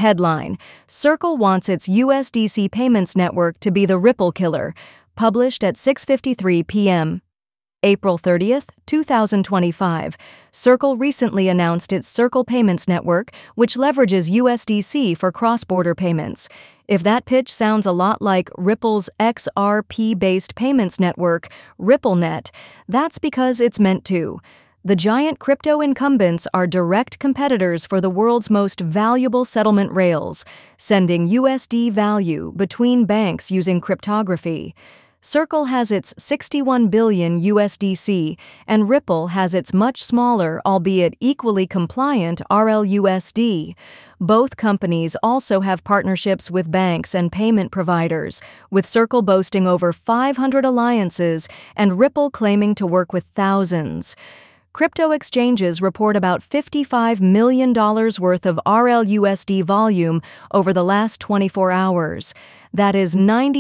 Headline: Circle wants its USDC payments network to be the Ripple killer. Published at 6:53 p.m. April 30th, 2025. Circle recently announced its Circle Payments Network, which leverages USDC for cross-border payments. If that pitch sounds a lot like Ripple's XRP-based payments network, RippleNet, that's because it's meant to. The giant crypto incumbents are direct competitors for the world's most valuable settlement rails, sending USD value between banks using cryptography. Circle has its 61 billion USDC, and Ripple has its much smaller, albeit equally compliant, RLUSD. Both companies also have partnerships with banks and payment providers, with Circle boasting over 500 alliances and Ripple claiming to work with thousands. Crypto exchanges report about $55 million worth of RLUSD volume over the last 24 hours. That is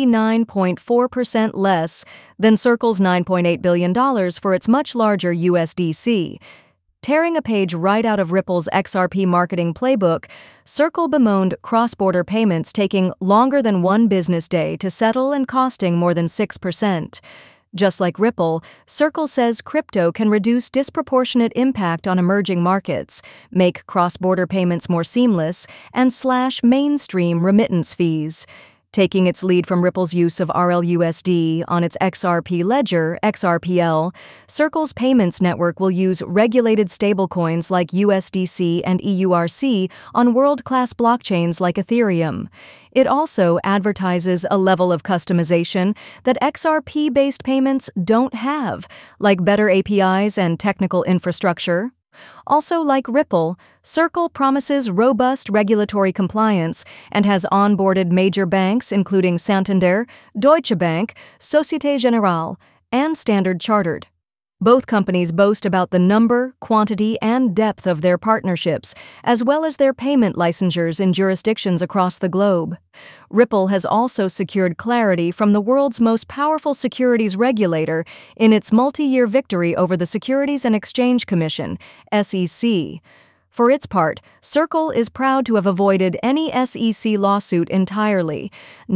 99.4% less than Circle's $9.8 billion for its much larger USDC. Tearing a page right out of Ripple's XRP marketing playbook, Circle bemoaned cross-border payments taking longer than one business day to settle and costing more than 6%. Just like Ripple, Circle says crypto can reduce disproportionate impact on emerging markets, make cross-border payments more seamless, and slash mainstream remittance fees. Taking its lead from Ripple's use of RLUSD on its XRP ledger, XRPL, Circle's payments network will use regulated stablecoins like USDC and EURC on world-class blockchains like Ethereum. It also advertises a level of customization that XRP-based payments don't have, like better APIs and technical infrastructure. Also, like Ripple, Circle promises robust regulatory compliance and has onboarded major banks including Santander, Deutsche Bank, Societe Generale, and Standard Chartered. Both companies boast about the number, quantity, and depth of their partnerships, as well as their payment licensures in jurisdictions across the globe. Ripple has also secured clarity from the world's most powerful securities regulator in its multi-year victory over the Securities and Exchange Commission, SEC. For its part, Circle is proud to have avoided any SEC lawsuit entirely,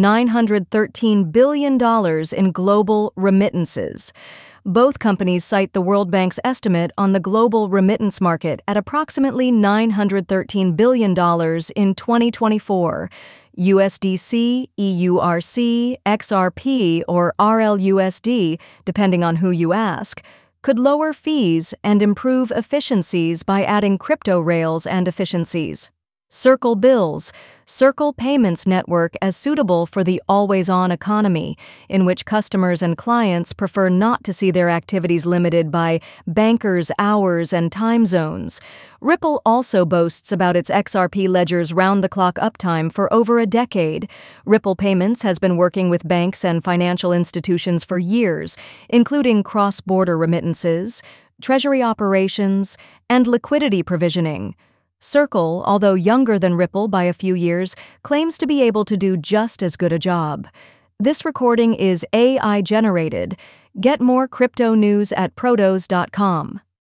$913 billion in global remittances. Both companies cite the World Bank's estimate on the global remittance market at approximately $913 billion in 2024. USDC, EURC, XRP, or RLUSD, depending on who you ask, could lower fees and improve efficiencies by adding crypto rails and efficiencies. Circle bills Circle Payments Network as suitable for the always-on economy, in which customers and clients prefer not to see their activities limited by bankers' hours and time zones. Ripple also boasts about its XRP ledger's round-the-clock uptime for over a decade. Ripple Payments has been working with banks and financial institutions for years, including cross-border remittances, treasury operations, and liquidity provisioning. Circle, although younger than Ripple by a few years, claims to be able to do just as good a job. This recording is AI-generated. Get more crypto news at protos.com.